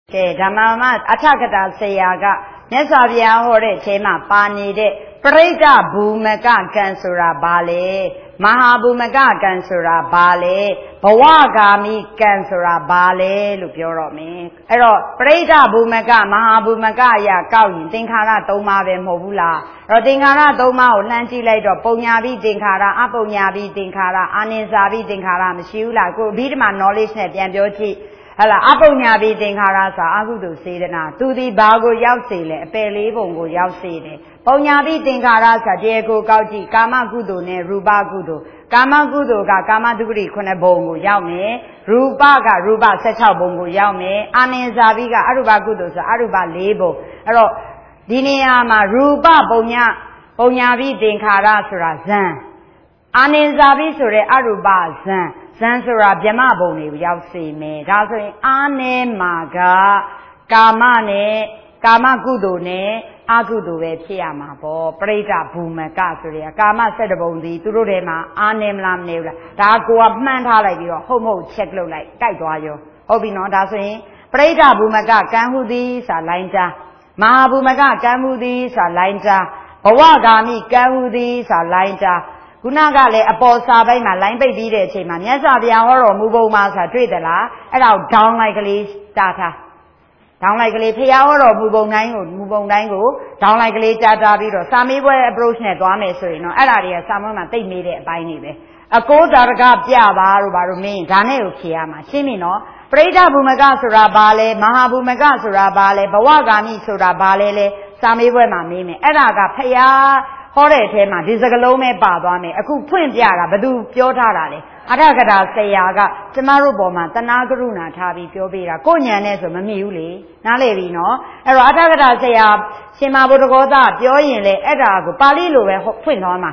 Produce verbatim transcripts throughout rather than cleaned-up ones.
Okay, Dhamma Athakata Sayaga, Nesavia Hore Chema Pani de Preta Bhumaka Kansura Bale, Mahabhumaka Kansura Bale, Pawagami Kansura Bale, Lupioromi. Ero, Preta Bhumaka, Mahabhumaka ya Kawi, Tinkara Toma Mobula, Rotingara Toma, Lanti Later, Ponyabi Tinkara, Aponyabi Tinkara, Anisabi Tinkara, Mishula, go Bidman knowledge net and beauty. Hala, aponya bi tinkara sa agudu sedana. Tudi bago yaw sele, pele bongo yaw sele. Ponya bi tinkara sa diego kauji kama gudo ne ruba gudo. Kama gudo ka kama dugri kone bongo yaw me. Ruba ka ruba secha bongo yaw me. Aninsabi ka aruba gudo sa aruba lebo. Ero diniya ma ruba ponya ponya bi tinkara sura zan. Aninsabi sure aruba zan. Sansura Byama Boni Yaw Se Me. That's why Ane Maga Kama ne Kama Gudo ne Agudo ve Piama bo Preta Bhumaka Surya Kama said about the Turema Anem Lam Nevla. Da go up man like you homo check low like Kaitwayo. Obino that's why Preta Bhumaka Kanhudi Salainta Mahabhumaka Kamudi Salainta Pawagami Kamudi Salainta Gunagale aposa by my line baby de chema, Yazabia or Mubo Masa Tradela, and out down like a lease data. Down like a lease pay hour or Mubo Nango, Mubo Nango, down like a lease data video. Some were approaching at one so you know, Alaria, some of them they made it by name. A cold Argab Java, Barumi, Daneo Kiama, Chimino, Preda Bumagasura Bale, Mahabumagasura Bale, Bawagami Sura Balele, some were my meme, Elaga Paya. Hore tema, Disagalome Babame, a cool twin yaga, Badu, Piotara, Atagata Sayaga, Tamaru Boma, Tanagaruna, Tabi, Piobira, Konya Neso, Mamiuli, Nalevino, Ero Atagata Sayab, Simabugoda, Pioile, Edago, Palilu, Twin Homa,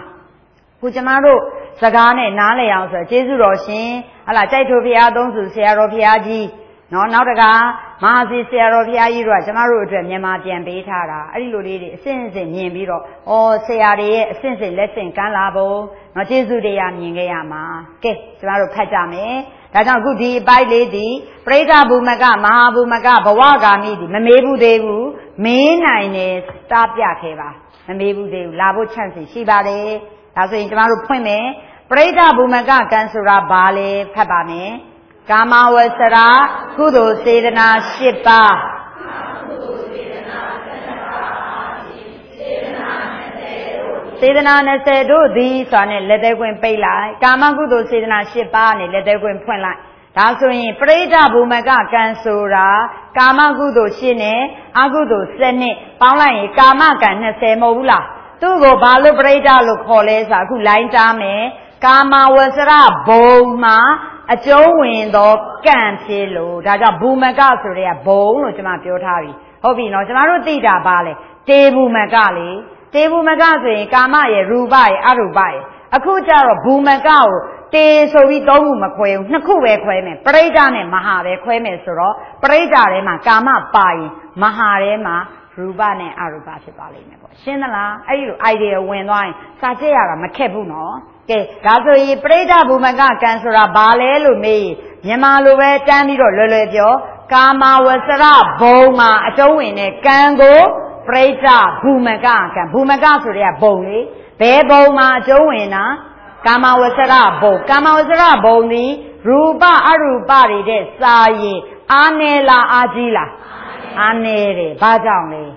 Pujamaru, Sagane, Nale, Jesu Roshin, Ala Taitopia, Donzu, Sierra Piaji. No, now the guy, Mazi Sierra Piaira, Jamaru, Yamati and Betara, a little lady, since in Yambiro, or Sayari, since in Lesson Canlabo, not Jesu de Yamingayama, Ke, Jamaru Pajame, that's a good day by lady, Preta Bumaga, Mahabumaga, Bawaga Midi, Mamebu Devu, Main Nine, Stop Yakeva, Mamebu Devu, Labo Chancy, Shibade, that's in Jamaru Pime, Preta Bumaga, Kansura Bale, Pabame. Kama wasara kudo sedana shipa. Sedana nasedo di sane lete kwen pay lai. Kama kudo sedana shipa ne lete kwen pwen lai. Da so yin Preta Bhumaka kansura Kama kudo shine agudo sene paung lai yin Kama kan twenty mo bu la. Tu ko ba lo Preta lo khaw le sa aku line ta me. Kama wasara bhoma a Joe the Cancelo, Daga Bhumaka Surya Bone, Jama Piotari. Hobby no Jamaru Tita Bale, Tebu Magali, Tebu Magazi, Kamaye, Rubai, Arubai. A kuja Bhumagao, Te so we don't Maquay, Nakue Queme, Predane Mahare Queme Suro, Predare Kama Pai, Maharema, Rubane Aruba Bali. Shinala, idea when wine, Sajara Makebuno. Okay, that's why Preta Bhumaka Kansura Bale Lumi, Yamaluwe Tamiro Lulebio, Kama Wasara Boma, a Joine, Kango, Preta Bhumaka, Bhumaka Surya Boni, Beboma Joina, Kama Wasara Bo, Kama Wasara Boni, Ruba Arubari de Sayi, Anela Ajila, Anere, Bajami,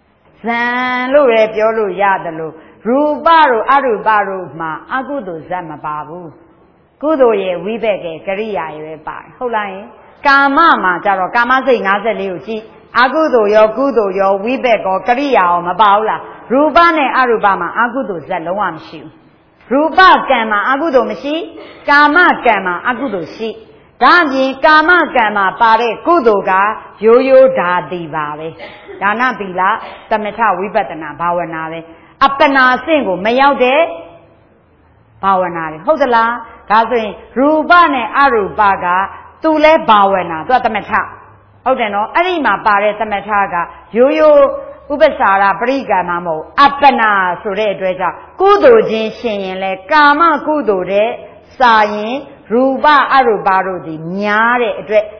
San Lure Piolu Yadalu. Rubaru Arubaru ma Agudo Zama Babu. Gudo ye Wibeke, Karia ye by. Holai Kama ma Jaro Kama sing as a Liuchi. Agudo yo Gudo yo Wibek or Karia or Mabaula. Rubane Arubama Agudo Zaloam Shu. Ruba Gama Agudo Mishi. Kama Gama Agudo Shi. Dani Kama Gama Pare Gudoga Yoyo Da Divabe. Dana Bila Tameta Wibatana Bawanave. Apana single, may out there? Bawanari. Hodala, Gazin, Rubane Arubaga, Tule Bawana, Tuatameta. Hodeno, Arima Bare Tametaga, Yoyo Ubesara, Briga Mamo, Apana Sure Dreja, Kudo Jin Shin, Kama Kudo de, Sayin, Ruba Arubaru, the Nyare,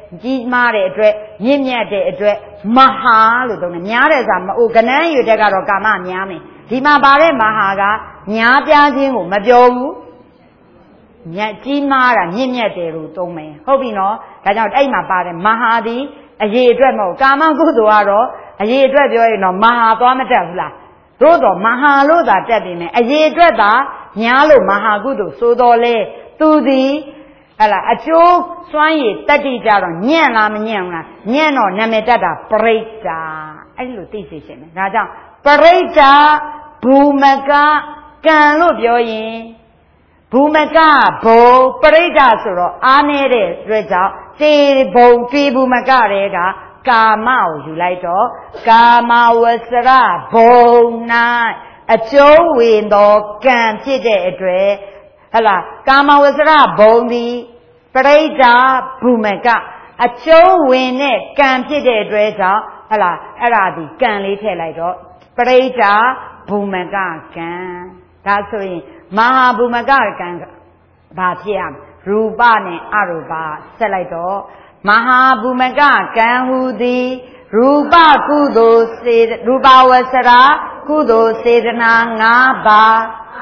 ကြီးမားတဲ့အတွက်မြင့်မြတ်တဲ့အတွက်မဟာလို့သုံးတယ်များတယ်ဆိုတာမအိုကနန်းယူတဲ့ကတော့ကာမများမယ်ဒီမှာပါတဲ့မဟာကများပြားခြင်းကိုမပြောဘူးမြတ်ကြီးမားတာမြင့်မြတ်တယ်လို့သုံးမယ်ဟုတ်ပြီနော်ဒါကြောင့်အဲ့မှာပါတယ်မဟာသည်အရေးအတွက်မဟုတ်ကာမကုသိုလ်ကတော့အရေးအတွက်ပြောရင်တော့မဟာသွားမတက်ဘူးလားသို့တော့မဟာလို့သာတက်ပြီမယ်အရေးအတွက်သာများလို့မဟာကုသိုလ်ဆိုတော်လေသူသည်ဟဲ့လားအကျိုးစွမ်းရည်တတ္တိကြတော့ညံ့လားမညံ့ဘူးလားညံ့တော့နာမည်တက်တာပရိစ္ဆာအဲ့လိုသိစေခြင်းပဲဒါကြောင့်ပရိစ္ဆာဘူမကကံလို့ပြောရင်ဘူမကဘုံပရိစ္ဆာဆိုတော့အားနေတဲ့အတွက်ကြောင့်တေဘုံတေဘူမကတွေကကာမကိုယူလိုက်တော့ကာမဝဆရဘုံ၌အကျိုးဝင်သောကံဖြစ်တဲ့အတွက်ဟလာကာမဝဆရဘုံသည်ပရိစ္ဆာဘူမကအကျိုးဝင်တဲ့ကံဖြစ်တဲ့အတွက်ကြောင့်ဟလာအဲ့ဒါဒီကံလေးထည့်လိုက်တော့ပရိစ္ဆာဘူမကကံဒါဆိုရင်မဟာဘူမကကံဘာဖြစ်ရမလဲရူပနဲ့အရူပဆက်လိုက်တော့မဟာဘူမကကံဟူသည်ရူပကုသိုလ်စေရူပဝဆရာကုသိုလ်စေတနာ၅ပါး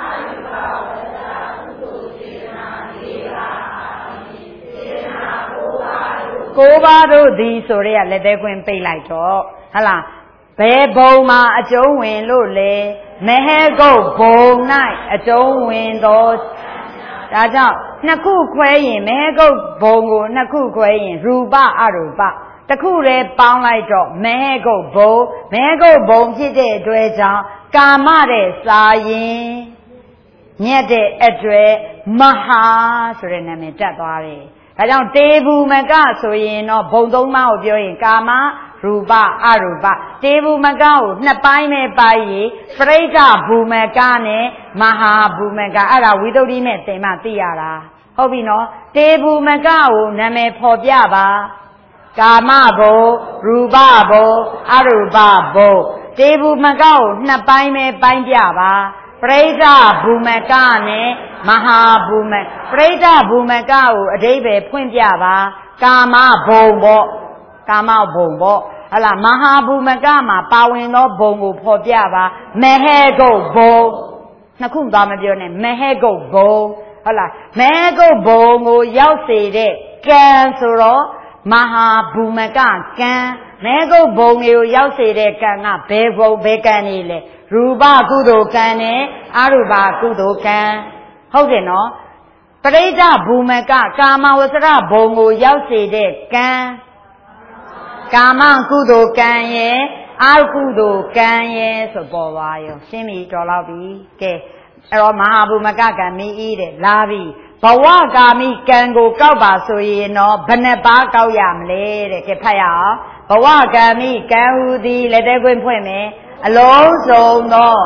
ကိုးပါးတို့သည်ဆိုရဲလက်သေးခွင်းပိတ်လိုက်တော့ဟလားဘယ်ဘုံမှာအကျုံးဝင်လို့လဲမဟဲကုတ်ဘုံ၌အကျုံးဝင်သောဒါကြောင့်နှစ်ခုခွဲရင်မဟဲကုတ်ဘုံကိုနှစ်ခုခွဲရင်ရူပအရူပတခုတည်းပေါင်းလိုက်တော့မဟဲကုတ်ဘုံမဟဲကုတ်ဘုံဖြစ်တဲ့အတွက်ကြောင့်ကာမတဲ့စာရင်ညက်တဲ့အတွက်မဟာဆိုတဲ့နာမည်တက်သွားတယ်ဒါကြောင့်တေဘူမကဆိုရင်တော့ဘုံသုံးပါးကိုပြောရင်ကာမရူပအရူပတေဘူမကကိုနှစ်ပိုင်းနဲ့ပိုင်းရင်ပရိစ္ဆာဘူမကနဲ့မဟာဘူမကအဲ့ဒါဝိသုဒ္ဓိနဲ့သင်မှသိရတာဟုတ်ပြီနော်တေဘူမကကိုနာမည်ဖော်ပြပါကာမဘုံရူပဘုံအရူပဘုံတေဘူမကကိုနှစ်ပိုင်းနဲ့ပိုင်းပြပါပရိစ္ဆာဘူမကနဲ့မဟာဘူမပရိစ္ဆာဘူမကကိုအဓိပ္ပာယ်ဖွင့်ပြပါကာမဘုံပေါ့ကာမဘုံပေါ့ဟလာမဟာဘူမကမှာပါဝင်သောဘုံကိုဖော်ပြပါမဟဲကုတ်ဘုံနှစ်ခုသွားမပြောနဲ့မဟဲကုတ်ဘုံဟုတ်လားမဟဲကုတ်ဘုံကိုရောက်စေတဲ့ကံဆိုတော့မဟာဘူမကကံမဟဲကုတ်ဘုံကိုရောက်စေတဲ့ကံကဘယ်ဘုံဘယ်ကံနေလဲရူပကုသိုလ်ကံနဲ့အရူပကုသိုလ်ကံဟုတ်တယ်နော်ပရိစ္ဆာဘူမကကာမဝဆရဘုံကိုရောက်စေတဲ့ကံကာမကုသိုလ်ကံရဲ့အကုသိုလ်ကံရဲ့ဆိုပေါ်ပါရောရှင်းပြီတော်တော့ပြီကဲအဲ့တော့မဟာဘူမကကံမိဤတဲ့လာပြီဘဝကာမိကံကိုကောက်ပါဆိုရင်တော့ဘယ်နှပါးကောက်ရမလဲတဲ့ကဲဖတ်ရအောင်ဘဝကာမိကံဟူသည်လက်သေးခွင့်ဖွင့်မယ်အလုံးစုံသော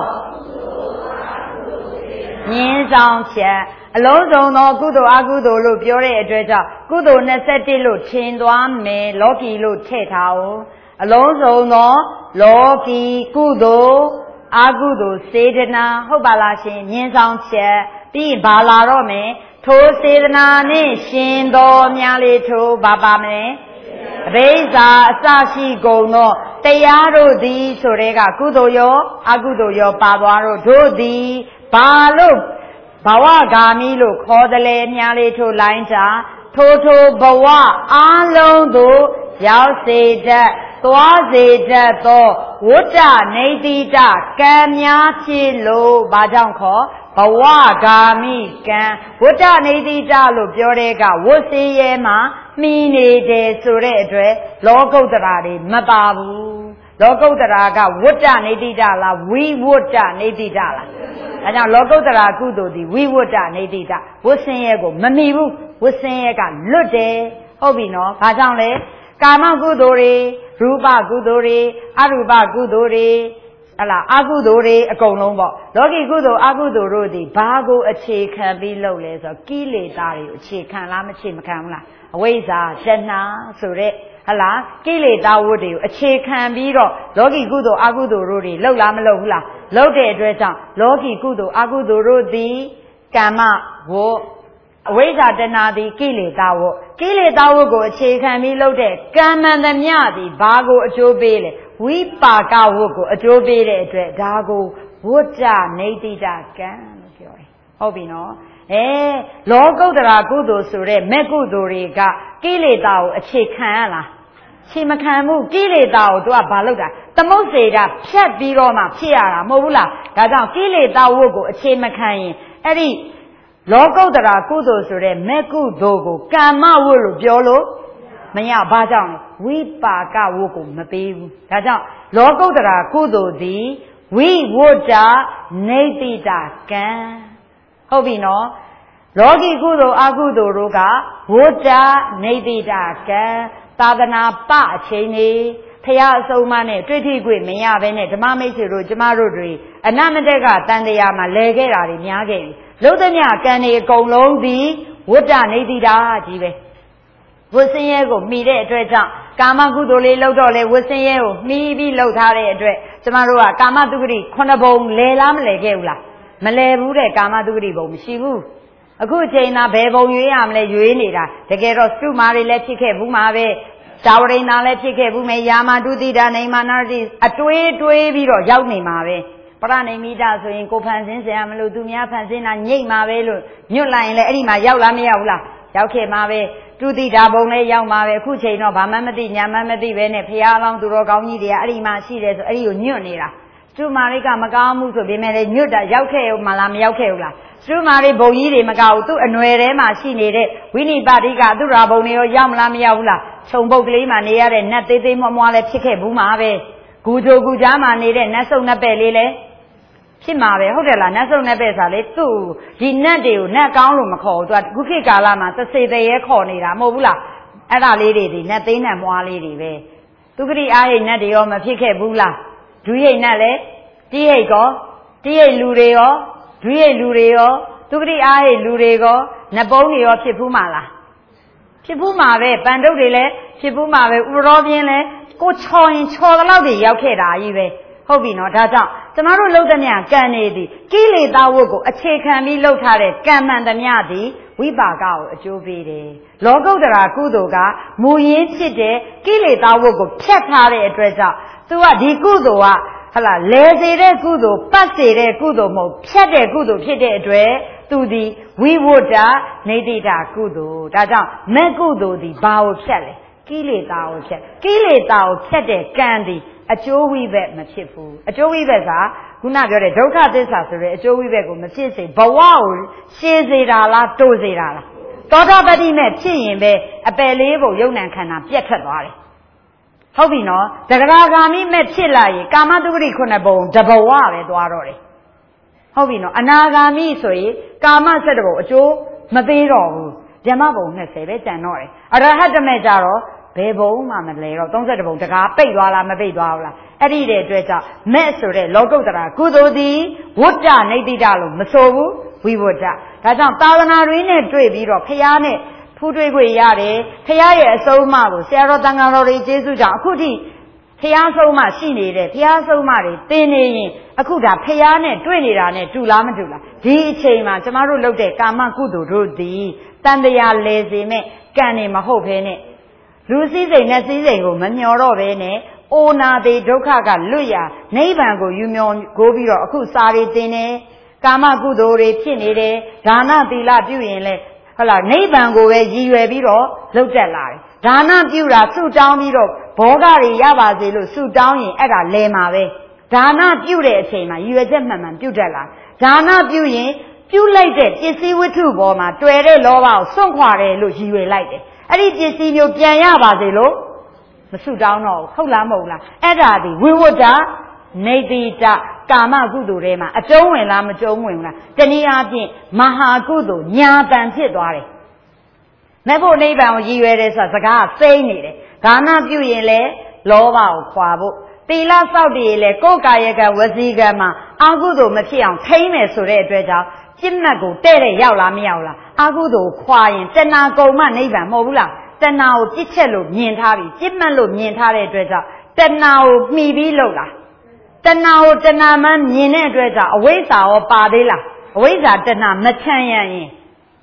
ညင်းဆောင်ချက်အလုံးစုံသောကုသိုလ်အကုသိုလ်လို့ပြောတဲ့အတွက်ကြောင့်ကုသိုလ်နှစ်ဆယ့်တစ်လို့ထင်သွားမယ်လောကီလို့ထည့်ထားအောင်အလုံးစုံသောလောကီကုသိုလ်အကုသိုလ်စေတနာဟုတ်ပါလားရှင်ညင်းဆောင်ချက်ပြီးဘာလာတော့မယ်ထိုစေတနာနဲ့ရှင်တော်များလေးထိုဘာပါမယ်အဘိဇာအစရှိကုန်သောတရားတို့သည်ဆိုတဲ့ကကုသိုလ်ရောအကုသိုလ်ရောပါသွားတော့တို့သည်ဘာလို့ဘဝဂာမိလို့ခေါ်တယ်လေများလေးထိုလိုင်းချထိုထိုဘဝအားလုံးသို့ရောက်စေတတ်သွားစေတတ်သောဝတ္တနေတိတကံများဖြစ်လို့ဘာကြောင့်ခေါ်ဘဝဂာမိကံဝတ္တနေတိတလို့ပြောတဲ့ကဝတ်စေရဲမှာမှီနေတယ်ဆိုတဲ့အတွက်လောကုတ္တရာတွေမပါဘူးလောကုတ္တရာကဝတ္တနေတိတလားဝိဝတ္တနေတိတလားဒါကြောင့်လောကုတ္တရာကုသိုလ်ဒီဝိဝတ္တနေတိတဝတ်စင်ရဲကိုမမီဘူးဝတ်စင်ရဲကလွတ်တယ်ဟုတ်ပြီနော်ဘာကြောင့်လဲကာမကုသိုလ်တွေရူပကုသိုလ်တွေအရူပကုသိုလ်တွေဟလာအကုသိုလ်တွေအကုန်လုံးပေါ့လောကီကုသိုလ်အကုသိုလ်တို့ဒီဘာကိုအခြေခံပြီးလုပ်လဲဆိုတော့ကိလေသာတွေကိုအခြေခံလားမအခြေမခံဘူးလားအဝိဇ္ဇာတဏှာဆိုတဲ့ဟလာကိလေသာဝတ္တွေကိုအခြေခံပြီးတော့လောကီကုသိုလ်အကုသိုလ်တို့တွေလုပ်လားမလုပ်ဘူးလားလုပ်တဲ့အတွက်ကြောင့်လောကီကုသိုလ်အကုသိုလ်တို့သည်ကာမဝအဝိဇ္ဇာတဏှာသည်ကိလေသာဝတ်ကိလေသာဝတ်ကိုအခြေခံပြီးလုပ်တဲ့ကမ္မန္တမြသည်ဘာကိုအကျိုးပေးလဲဝိပါကဝတ်ကိုအကျိုးပေးတဲ့အတွက်ဒါကိုဝတ္တနေတိတကံလို့ပြောတယ်ဟုတ်ပြီနော်အဲလောကုတ္တရာကုသိုလ်ဆိုတဲ့မဲ့ကုသိုလ်တွေကကိလေသာကိုအခြေခံရလားခြေမခံမှုကိလေသာကိုသူကဘာလုပ်တာသမုတ်စေတာဖြတ်ပြီးတော့မှဖြစ်ရတာမဟုတ်ဘူးလားဒါကြောင့်ကိလေသာဝတ်ကိုအခြေမခံရင်အဲ့ဒီလောကုတ္တရာကုသိုလ်ဆိုတဲ့မဲ့ကုသိုလ်ကိုကာမဝတ်လို့ပြောလို့မရဘာကြောင့်လဲဝိပါကဝတ်ကိုမပေးဘူးဒါကြောင့်လောကုတ္တရာကုသိုလ်သည်ဝိဝတ္တနေတိတကံဟုတ်ပြီနော်လောကီကုသိုလ်အကုသိုလ်တို့ကဝတ္တနေတိတကံသာသနာပအချိန်ကြီးဖရာအစုံမနဲ့တွေ့ထိခွင့်မရဘဲနဲ့ဓမ္မမိတ်ဆွေတို့ကျမတို့တွေအနမတက်ကတန်တရားမှာလဲခဲ့တာတွေများခဲ့ပြီလုံးသမျှကံတွေအကုန်လုံးသည်ဝတ္တနေတိတာကြီးပဲဝတ်စင်းရဲကိုမှီတဲ့အတွက်ကြောင့်ကာမကုသိုလ်လေးလုပ်တော့လေဝတ်စင်းရဲကိုမှီပြီးလုပ်ထားတဲ့အတွက်ကျမတို့ကကာမတုဂတိခုနှစ်ပုံလဲလားမလဲခဲ့ဘူးလားမလဲဘူးတဲ့ကာမတုဂတိပုံမရှိဘူးအခုအချိန်သာဘယ်ပုံရွေးရမလဲရွေးနေတာတကယ်တော့စုမာတွေလည်းဖြစ်ခဲ့ဘူးမှာပဲတာဝရိဏလည်းဖြစ်ခဲ့ဘူးမယ်ယာမတုတိတာနေမာနာတိအတွေးတွေးပြီးတော့ရောက်နေမှာပဲပရဏိမိတဆိုရင်ကိုဖန်ဆင်းစရာမလိုသူများဖန်ဆင်းတာညိတ်မှာပဲလို့ညွတ်လိုက်ရင်လည်းအဲ့ဒီမှာရောက်လားမရောက်ဘူးလားရောက်ခဲ့မှာပဲတုတိတာဘုံလည်းရောက်မှာပဲအခုချိန်တော့ဘာမှမသိညာမှမသိပဲနဲ့ဖရာလောင်းသူတော်ကောင်းကြီးတွေကအဲ့ဒီမှာရှိတယ်ဆိုအဲ့ဒီကိုညွတ်နေတာစုမာရိကမကောင်းမှုဆိုပေမဲ့လည်းညွတ်တာရောက်ခဲ့ဦးမလားမရောက်ခဲ့ဘူးလားစုမာရိဘုံကြီးတွေမကောက်ဘူးသူ့အနွယ်ထဲမှာရှိနေတဲ့ဝိနိပါတိကသူ့ရာဘုံတွေရောရောက်မလားမရောက်ဘူးလားခြုံပုတ်ကလေးမှာနေရတဲ့နတ်သေးသေးမွားမွားလည်းဖြစ်ခဲ့ဘူးမှာပဲဂူကြိုဂူကြားမှာနေတဲ့နတ်စုံနတ်ပဲ့လေးလည်းဖြစ်မှာပဲဟုတ်တယ်လားနတ်စုံနတ်ပဲ့ဆိုလေသူ့ဒီနတ်တွေကိုနတ်ကောင်းလို့မခေါ်ဘူးသူကခုခေတ်ကာလမှာသစေတရေခေါ်နေတာမဟုတ်ဘူးလားအဲ့ဒါလေးတွေဒီနတ်သေးနတ်မွားလေးတွေပဲသူကတိအားရိတ်နတ်တွေရောမဖြစ်ခဲ့ဘူးလားဒွိဟိတ်နတ်လည်းတိဟိတ်ကောတိဟိတ်လူတွေရောဒွိဟိတ်လူတွေရောသူကတိအားရိတ်လူတွေကောနတ်ပုံးတွေရောဖြစ်ဘူးမှာလားဖြစ်ဘူးမှာပဲပန်တုတ်တွေလည်းဖြစ်ဘူးမှာပဲဥပရောပြင်းလည်းကိုချော်ရင်ချော်တဲ့လောက်တွေရောက်ခဲ့တာကြီးပဲဟုတ်ပြီနော်ဒါကြောင့်ကျမတို့လှုပ်သမျှကံနေသည်ကိလေသာဝတ်ကိုအခြေခံပြီးလှုပ်ထားတဲ့ကံမှန်သမျှသည်ဝိပါကကိုအကျိုးပေးတယ်လောကုတ္တရာကုသိုလ်ကမူရင်းဖြစ်တဲ့ကိလေသာဝတ်ကိုဖြတ်ထားတဲ့အတွက်ကြောင့်သူကဒီကုသိုလ်ကဟလာလဲစေတဲ့ကုသိုလ်ပတ်စေတဲ့ကုသိုလ်မဟုတ်ဖြတ်တဲ့ကုသိုလ်ဖြစ်တဲ့အတွက်သူသည်ဝိဝတ္တနေတိတကုသိုလ်ဒါကြောင့်မဲ့ကုသိုလ်သည်ဘာကိုဖြတ်လဲကိလေသာကိုဖြတ်ကိလေသာကိုဖြတ်တဲ့ကံသည်အကျိုးဝိဘက်မဖြစ်ဘူးအကျိုးဝိဘက်ကခုနပြောတဲ့ဒုက္ခသစ္စာဆိုတဲ့အကျိုးဝိဘက်ကိုမဖြစ်စေဘဝကိုရှင်းစေတာလားတိုးစေတာလားသောတာပတိမဲ့ဖြစ်ရင်ပဲအပယ်လေးပုံယုံနံခန္ဓာပြတ်ထွက်သွားတယ်ဟုတ်ပြီနော်တဂရဂါမိမဲ့ဖြစ်လာရင်ကာမတုဂတိခုနှစ်ပုံတဘဝပဲသွားတော့တယ်ဟုတ်ပြီနော်အနာဂါမိဆိုရင်ကာမဆက်တပုံအကျိုးမပေးတော့ဘူးဓမ္မပုံနှစ်ဆယ်ပဲကျန်တော့တယ်အရဟတမဲ့ကြတော့ဘယ်ဘုံမှမလဲတော့သုံးဆယ်ပုံတကားပိတ်သွားလားမပိတ်သွားဘူးလားအဲ့ဒီတဲ့အတွက်ကြောင့်မဲ့ဆိုတဲ့လောကုတ္တရာကုသိုလ်သည်ဝတ္တနေတိတလို့မဆိုဘူးဝိဝတ္တဒါကြောင့်သာသနာတွင်နဲ့တွေ့ပြီးတော့ဖျားနဲ့ဖူးတွေ့ခွင့်ရတယ်ဖျားရဲ့အဆုံးအမကိုဆရာတော်တန်ဃာတော်တွေကျေးဇူးကြောင့်အခုထိဖျားဆုံးမရှိနေတဲ့ဖျားဆုံးမတွေသင်နေရင်အခုဒါဖျားနဲ့တွေ့နေတာနဲ့တူလားမတူလားဒီအချိန်မှာကျမတို့လုပ်တဲ့ကာမကုသိုလ်တို့သည်တန်တရားလဲစေမဲ့ကံနေမဟုတ်ဘဲနဲ့လူစည်းစိမ်နဲ့စည်းစိမ်ကိုမမျောတော့ဘဲနဲ့အိုနာသေးဒုက္ခကလွတ်ရနိဗ္ဗာန်ကိုယူမျောကိုပြီးတော့အခုစာရီတင်တယ်ကာမကုသိုလ်တွေဖြစ်နေတယ်ဒါနသီလပြုရင်လဲဟုတ်လားနိဗ္ဗာန်ကိုပဲရည်ရွယ်ပြီးတော့လှုပ်တက်လာတယ်ဒါနပြုတာဆုတောင်းပြီးတော့ဘောဂတွေရပါစေလို့ဆုတောင်းရင်အဲ့ဒါလဲမှာပဲဒါနပြုတဲ့အချိန်မှာရည်ရွယ်ချက်မှန်မှန်ပြုတက်လာဒါနပြုရင်ပြုလိုက်တဲ့ပစ္စည်းဝတ္ထုပေါ်မှာတွေ့တဲ့လောဘကိုစွန့်ခွာတယ်လို့ရည်ရွယ်လိုက်တယ်အဲ့ဒီပစ္စည်းမျိုးပြန်ရပါစေလို့မဆုတောင်းတော့ဟုတ်လားမဟုတ်လားအဲ့ဒါဒီဝိဝတ္တနေတိတကာမကုသိုလ်ထဲမှာအကျုံးဝင်လားမကျုံးဝင်ဘူးလားတနည်းအားဖြင့်မဟာကုသိုလ်ညာတန်ဖြစ်သွားတယ်မဲ့ဖို့နိဗ္ဗာန်ကိုရည်ရွယ်တယ်ဆိုတာစကားစိမ့်နေတယ်ဒါနပြုရင်လေလောဘကိုခွာဖို့သီလစောင့်တည်ရင်လေကိုယ်ကာယကဝစီကံမှာအကုသိုလ်မဖြစ်အောင်ထိမ့်မယ်ဆိုတဲ့အတွက်ကြောင့်ပြစ်မှတ်ကိုတဲ့တဲ့ရောက်လားမရောက်လားအကုသိုလ်ခွာရင်တဏှာကုံမှနိဗ္ဗာန်မဟုတ်ဘူးလားတဏှာကိုပြစ်ချက်လို့မြင်ထားပြီးပြစ်မှတ်လို့မြင်ထားတဲ့အတွက်ကြောင့်တဏှာကိုမှီပြီးလုပ်လားတဏှာကိုတဏှာမှမြင်တဲ့အတွက်ကြောင့်အဝိဇ္ဇာရောပါသေးလားအဝိဇ္ဇာတဏှာမချမ်းရရင်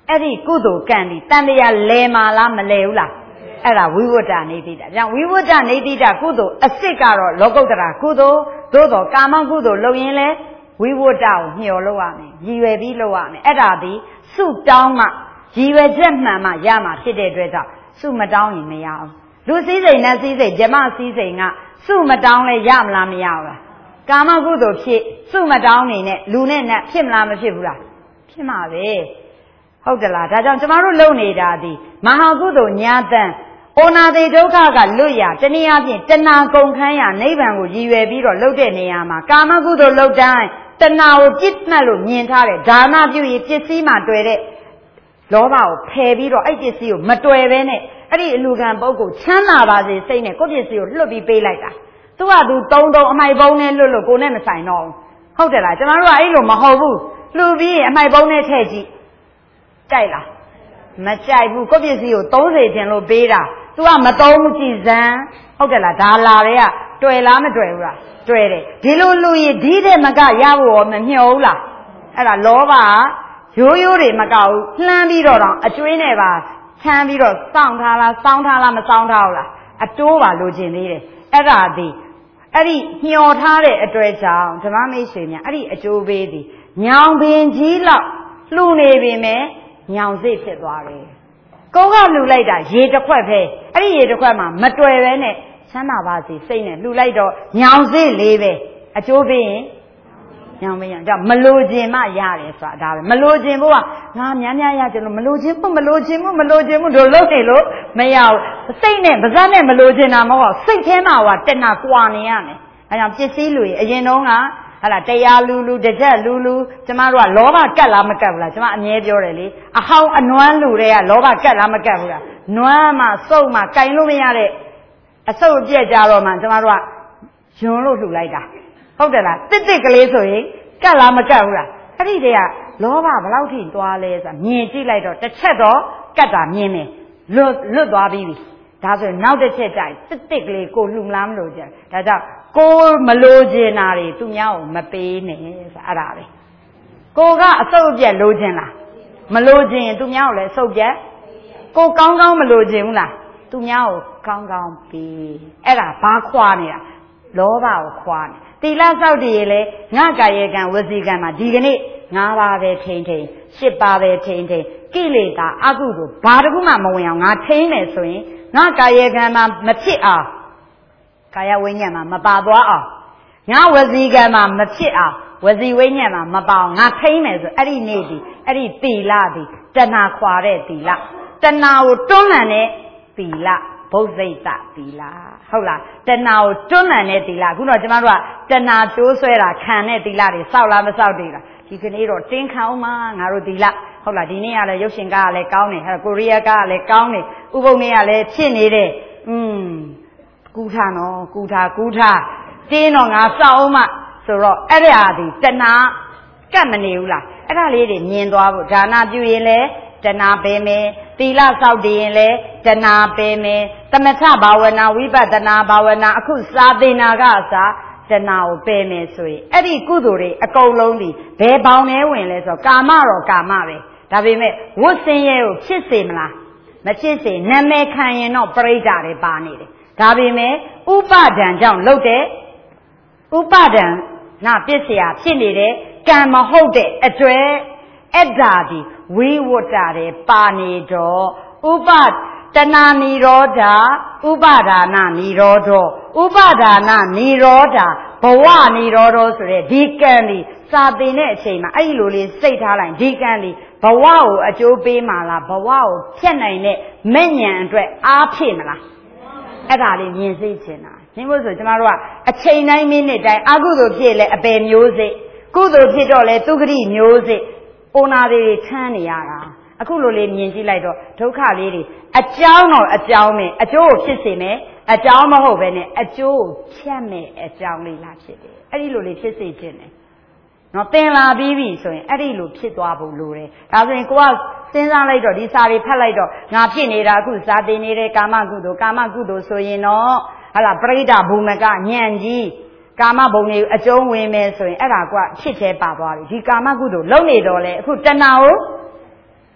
အဲ့ဒီကုသိုလ်ကံဒီတန်တရားလဲမာလားမလဲဘူးလားအဲ့ဒါဝိဝတ္တနေတိတာကြောင့်ဝိဝတ္တနေတိတာကုသိုလ်အစစ်ကတော့လောကုတ္တရာကုသိုလ်သို့တော်ကာမကုသိုလ်လုပ်ရင်လဲဝိဝတ္တကိုမျှော်လို့ရမယ်ရည်ရွယ်ပြီးလုပ်ရမယ်အဲ့ဒါဒီစုတောင်းမှရည်ရွယ်ချက်မှန်မှရမှာဖြစ်တဲ့အတွက်ကြောင့်စုမတောင်းရင်မရအောင်လူစည်းစိမ်နဲ့စည်းစိမ်ဓမ္မစည်းစိမ်ကစုမတောင်းလဲရမလားမရဘူးလားကာမကုသိုလ်ဖြစ်စုမတောင်းနေနဲ့လူနဲ့နဲ့ဖြစ်မလားမဖြစ်ဘူးလားဖြစ်မှာပဲဟုတ်တယ်လားဒါကြောင့်ကျမတို့လုပ်နေတာဒီမဟာကုသိုလ်ညာတန်ဩနာတိဒုက္ခကလွတ်ရတနည်းအားဖြင့်တဏှာကုန်ခန်းရနိဗ္ဗာန်ကိုရည်ရွယ်ပြီးတော့လုပ်တဲ့နေရာမှာကာမကုသိုလ်လုပ်တိုင်းတဏှာကိုပြစ်မှတ်လို့မြင်ထားတဲ့ဒါနပြုရင်ပစ္စည်းမှတွေ့တဲ့လောဘကိုဖယ်ပြီးတော့အဲ့ပစ္စည်းကိုမတွေ့ဘဲနဲ့အဲ့ဒီအလူခံပုဂ္ဂိုလ်ချမ်းသာပါစေစိတ်နဲ့ကိုယ့်ပစ္စည်းကိုလွတ်ပြီးပေးလိုက်တာသူကသူတုံးတုံးအမိုက်ပုံးနဲ့လွတ်လို့ကိုယ်နဲ့မဆိုင်တော့ဘူးဟုတ်တယ်လားကျမတို့ကအဲ့လိုမဟုတ်ဘူးလှူပြီးအမိုက်ပုံးနဲ့ထည့်ကြည့်ကြိုက်လားမကြိုက်ဘူးကိုယ့်ပစ္စည်းကိုသုံးစေခြင်းလို့ပေးတာသူကမသုံးဘူးကြည်စမ်းဟုတ်တယ်လားဒါလာတွေကတွေ့လားမတွေ့ဘူးလားတွေ့တယ်ဒီလိုလူရင်ဒီတဲ့မကရဖို့ရောမမျှော်ဘူးလားအဲ့ဒါလောဘရိုးရိုးတွေမကောက်ဘူးလှမ်းပြီးတော့အကျွေးနဲ့ပါချမ်းပြီးတော့စောင့်ထားလားစောင့်ထားလားမစောင့်ထားဘူးလားအတိုးပါလိုချင်သေးတယ်အဲ့ဒါဒီအဲ့ဒီညှော်ထားတဲ့အတွေ့အကြုံဓမ္မမိတ်ဆွေများအဲ့ဒီအကျိုးပေးသည်ညောင်ပင်ကြီးလောက်လှူနေပြီမဲ့ညောင်စိတ်ဖြစ်သွားတယ်ကိုကလှူလိုက်တာရေတစ်ခွက်ပဲအဲ့ဒီရေတစ်ခွက်မှာမတွေ့ပဲနဲ့ချမ်းသာပါစေစိတ်နဲ့လှူလိုက်တော့ညောင်စိတ်လေးပဲအကျိုးပေးရင်ညောင်မရကြောင့်မလိုခြင်းမှရတယ်ဆိုတာဒါပဲမလိုခြင်းဘုကငါများများရကြလို့မလိုခြင်းဘူးမလိုခြင်းဘူးမလိုခြင်းဘူးတို့လုပ်နေလို့မရဘူးစိတ်နဲ့ပါးစပ်နဲ့မလိုခြင်းတာမဟုတ်စိတ်ထဲမှာကတဏှာကွာနေရမယ်အဲကြောင့်ပစ္စည်းလူရင်အရင်တုန်းကဟာလားတရားလူလူတစ်ချက်လူလူကျမတို့ကလောဘကတ်လားမကတ်ဘူးလားကျမအမြဲပြောတယ်လေအဟောင်းအနွမ်းလူတွေကလောဘကတ်လားမကတ်ဘူးလားနွမ်းမှစုပ်မှကင်လို့မရတဲ့အဆုပ်အပြက်ကြတော့မှကျမတို့ကယွန်းလို့လှူလိုက်တာဟုတ်တယ်လားတစ်တစ်ကလေးဆိုရင်ကတ်လားမကတ်ဘူးလားအဲ့ဒီတည်းကလောဘဘယ်လောက်ထိသွားလဲဆိုတာမြင်ကြည့်လိုက်တော့တစ်ချက်တော့ကတ်တာမြင်တယ်လွတ်လွတ်သွားပြီးပြီဒါဆိုရင်နောက်တစ်ချက်ကြိုက်တစ်တစ်ကလေးကိုလှူမလားမလို့ကြဒါကြောင့်ကိုမလိုချင်တာတွေသူများကိုမပေးနဲ့ဆိုအဲ့ဒါပဲကိုကအဆုပ်ပြက်လိုချင်လားမလိုချင်ရင်သူများကိုလည်းအဆုပ်ပြက်ကိုကောင်းကောင်းမလိုချင်ဘူးလားသူများကိုကောင်းကောင်းပေးအဲ့ဒါဘာခွာနေတာလောဘကိုခွာနေသီလစောင့်တည်ရလေငါကာယကံဝစီကံမှာဒီကနေ့၅ပါးပဲထိန်ထိန်၈ပါးပဲထိန်ထိန်ကိလေသာအကုသို့ဘာတစ်ခုမှမဝင်အောင်ငါထိန်မယ်ဆိုရင်ငါကာယကံမှာမဖြစ်အောင်ကာယဝိညာဉ်မှာမပါသွားအောင်ငါဝစီကံမှာမဖြစ်အောင်ဝစီဝိညာဉ်မှာမပါအောင်ငါထိန်မယ်ဆိုအဲ့ဒီနေ့ဒီအဲ့ဒီသီလဒီတဏှာခွာတဲ့သီလတဏှာကိုတွန်းလှန်တဲ့သီလဘုဇိတသီလဟုတ်လားတဏှာကိုတွန်းလှန်တဲ့သီလအခုတော့ကျမတို့ကတဏှာတိုးဆွဲတာခံတဲ့သီလတွေစောက်လားမစောက်သေးလားဒီကနေ့တော့တင်းခံအောင်မငါတို့သီလဟုတ်လားဒီနေ့ကလည်းရုပ်ရှင်ကားကလည်းကောင်းတယ်ဟဲ့ကိုရီးယားကားကလည်းကောင်းတယ်ဥပုံတွေကလည်းဖြစ်နေတယ်อืมကူထားနော်ကူထားကူထားတင်းတော့ငါစောက်အောင်မဆိုတော့အဲ့ဒါဒီတဏှာကတ်မနေဘူးလားအဲ့ဒါလေးတွေမြင်သွားဖို့ဒါနပြုရင်လည်းတဏှာပဲမယ်သီလစောင့်တည်ရင်လည်းတဏှာပဲမယ်သမထဘာဝနာဝိပဿနာဘာဝနာအခုစာသင်တာကအစားတဏှာကိုပဲမယ်ဆိုရင်အဲ့ဒီကုသိုလ်တွေအကုန်လုံးဒီဘယ်ပေါင်းထဲဝင်လဲဆိုတော့ကာမတော့ကာမပဲဒါပေမဲ့ဝတ်စင်ရဲ့ကိုဖြစ်စေမလားမဖြစ်စေနာမည်ခံရင်တော့ပရိဒတွေပါနေတယ်ဒါပေမဲ့ဥပါဒံကြောင့်လုပ်တဲ့ဥပါဒံနာပစ္စယဖြစ်နေတဲ့ကံမဟုတ်တဲ့အတွက်အဲ့ဒါဒီဝိဝတ္တတွေပါနေတော့ဥပတဏနိရောဓဥပါဒါနနိရောဓဥပါဒါနနိရောဓဘဝနိရောဓဆိုတဲ့ဒီကံဒီစာသင်တဲ့အချိန်မှာအဲ့ဒီလိုလေးစိတ်ထားလိုက်ဒီကံဒီဘဝကိုအကျိုးပေးမှာလားဘဝကိုဖြတ်နိုင်တဲ့မဲ့ဉဏ်အတွက်အားဖြည့်မလားအဲ့ဒါလေးမြင်သိချင်တာရှင်းဖို့ဆိုကျမတို့ကအချိန်တိုင်းမိနစ်တိုင်းအကုသိုလ်ဖြစ်လဲအပယ်မျိုးစိကုသိုလ်ဖြစ်တော့လဲသူဂတိမျိုးစိအိုနာတွေထမ်းနေရတာအခုလိုလေးမြင်ကြည့်လိုက်တော့ဒုက္ခလေးတွေအကြောင်းတော့အကြောင်းပဲအကျိုးကိုဖြစ်စေမယ်အကြောင်းမဟုတ်ပဲနဲ့အကျိုးကိုဖြတ်မယ်အကြောင်းလေးလားဖြစ်တယ်အဲ့ဒီလိုလေးဖြစ်စေခြင်းတယ်နော်သင်လာပြီးပြီဆိုရင်အဲ့ဒီလိုဖြစ်သွားဖို့လိုတယ်ဒါဆိုရင်ကိုကစဉ်းစားလိုက်တော့ဒီစာတွေဖတ်လိုက်တော့ငါဖြစ်နေတာအခုစာသင်နေတဲ့ကာမကုသိုလ်ကာမကုသိုလ်ဆိုရင်တော့ဟာလားပရိဒဘူမကညံ့ကြီးကာမဘုံတွေအကျုံးဝင်မယ်ဆိုရင်အဲ့ဒါကဖြစ်သေးပါသွားပြီဒီကာမကုသိုလ်လုံနေတော့လေအခုတဏှာကို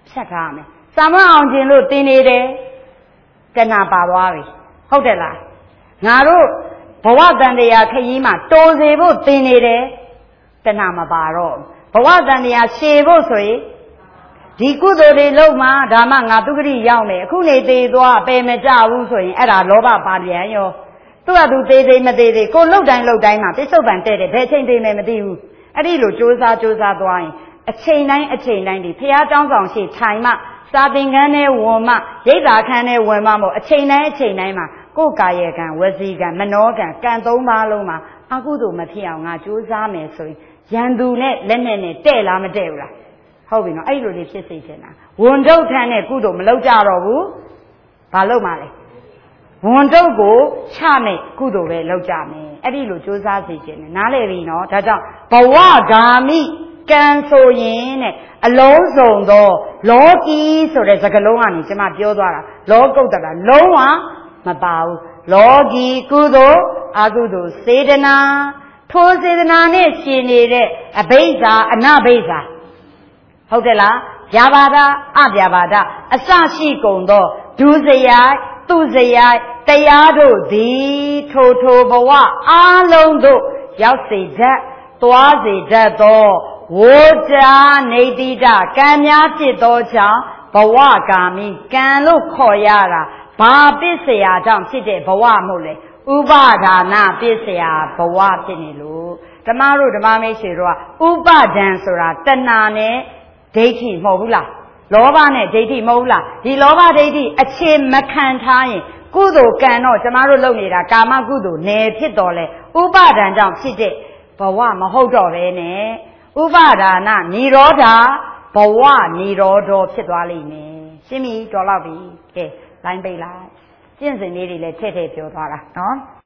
ဖြတ်ထားမယ်စာမအောင်ခြင်းလို့သင်နေတယ်တဏှာပါသွားပြီဟုတ်တယ်လားငါတို့ဘဝတန်တရားခရီးမှာတိုးစေဖို့သင်နေတယ်တဏှာမပါတော့ဘဝတန်တရားရှည်ဖို့ဆိုရင်ဒီကုသိုလ်တွေလုံးမှာဒါမှငါသူဂတိရောက်မယ်အခုနေသေးသွားအပေမကြဘူးဆိုရင်အဲ့ဒါလောဘပါပြန်ရောသူ့ကသူသေးသေးမသေးသေးကိုလှုပ်တိုင်းလှုပ်တိုင်းမှာပြစ္ဆုတ်ပံတဲ့တယ်ဘယ်ချိန်သေးမယ်မသိဘူးအဲ့ဒီလိုစ조사စ조사သွားရင်အချိန်တိုင်းအချိန်တိုင်းဒီဖះเจ้าဆောင်ရှိထိုင်မှစာသင်ခန်းနဲ့ဝင်မှရိပ်သာခန်းနဲ့ဝင်မှမဟုတ်အချိန်တိုင်းအချိန်တိုင်းမှာကိုယ်ကာယကံဝစီကံမနောကံကံသုံးပါးလုံးမှာအကုသိုလ်မဖြစ်အောင်ငါစ조사မယ်ဆိုရင်ရန်သူနဲ့လက်နဲ့နဲ့တဲ့လားမတဲ့ဘူးလားဟုတ်ပြီနော်အဲ့လိုလေးဖြစ်စေချင်တာဝန်ထုတ်ထမ်းတဲ့ကုသိုလ်မလုပ်ကြတော့ဘူးဘာလုပ်မှလဲဝန်ထုတ်ကိုချမဲ့ကုသိုလ်ပဲလုပ်ကြမယ်အဲ့ဒီလိုစ조사စေချင်တယ်နားလည်ပြီနော်ဒါကြောင့်ဘဝဂါမိကံဆိုရင်တဲ့အလုံးစုံသောလောကီဆိုတဲ့စကားလုံးကနေကျွန်မပြောသွားတာလောကုတ္တရာလုံးဝမပါဘူးလောကီကုသိုလ်အကုသိုလ်စေတနာထိုစေတနာနဲ့ရှင်နေတဲ့အဘိဓါအနဘိဓါဟုတ်တယ်လားဗျာပါဒအဗျာပါဒအစရှိကုန်သောဒုစရိုက်သူစရိုက်တရားတို့သည်ထိုထိုဘဝအာလုံးတို့ရောက်စေတတ်သွားစေတတ်သောဝိတာနေတိတကံများဖြစ်သောကြောင့်ဘဝကာမိကံလို့ခေါ်ရတာဘာပစ္စယကြောင့်ဖြစ်တဲ့ဘဝမို့လဲဥပါဒါနပစ္စယဘဝဖြစ်နေလို့ဓမ္မတို့ဓမ္မမိတ်ဆွေတို့ကဥပါဒံဆိုတာတဏှာနဲ့ဒိဋ္ဌိမဟုတ်ဘူးလားလောဘနဲ့ဒိဋ္ဌိမဟုတ်ဘူးလားဒီလောဘဒိဋ္ဌိအခြေမခံထားရင်ကုသိုလ်ကံတော့ကျမတို့လုပ်နေတာကာမကုသိုလ်နယ်ဖြစ်တော်လဲဥပါဒံကြောင့်ဖြစ်တဲ့ဘဝမဟုတ်တော့ပဲနဲ့ဥပါဒါနនិရောဓဘဝនិရောဓဖြစ်သွားလိမ့်မယ်ရှင်းပြီတော်တော့ပြီကဲလိုင်းပိတ်လိုက်ကျင့်စဉ်လေးတွေလည်းထည့်ထည့်ပြောသွားတာနော်